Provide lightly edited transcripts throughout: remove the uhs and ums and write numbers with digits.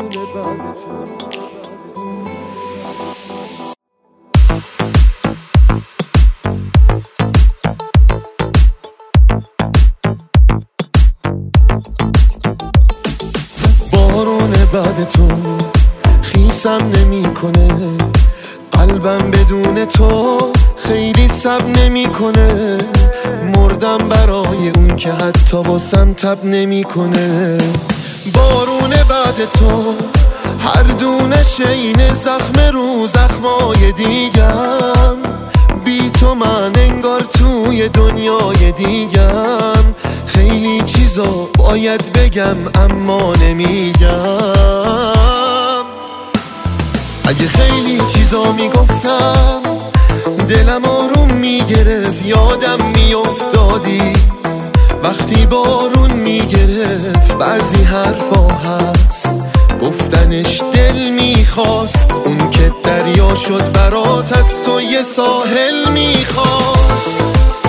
بارون بعد تو خیسم نمیکنه، قلبم بدون تو خیلی صبر نمیکنه. مردم برای اون که حتی واسم تب نمیکنه. بارون بعد تو هر دونه شین زخم رو زخمای دیگم. بی تو من انگار توی دنیای دیگم. خیلی چیزا باید بگم اما نمیگم. اگه خیلی چیزا میگفتم دلم آروم میگرفت، یادم میافتادی وقتی بارون میگرفت. بعضی حرفا هست گفتنش دل میخواست، اون که دریا شد برات از تو یه ساحل میخواست.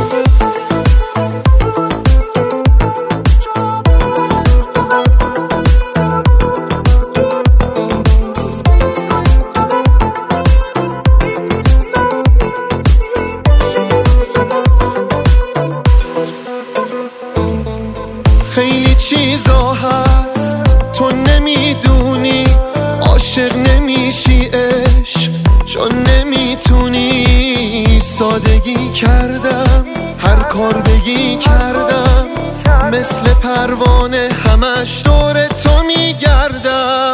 خیلی چیزا هست تو نمیدونی، عاشق نمیشی عشق چون نمیتونی. سادگی کردم هر کار بگی کردم، مثل پروانه همش دور تو میگردم.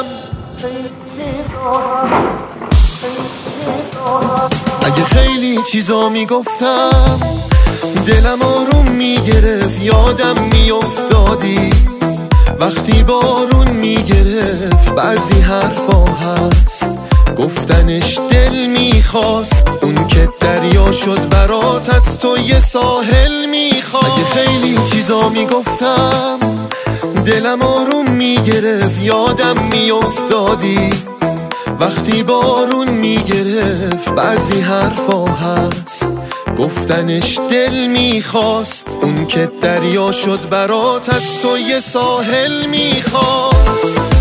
اگه خیلی چیزا میگفتم دلم آروم میگرفت، یادم میافتادی وقتی بارون میگرفت. بعضی حرفا هست گفتنش دل میخواست، اون که دریا شد برات از تو یه ساحل میخواست. اگه خیلی چیزا میگفتم دلم آروم میگرفت، یادم میافتادی وقتی بارون میگرفت. بعضی حرفا هست گفتنش دل میخواست، اون که دریا شد برات از تو یه ساحل میخواست.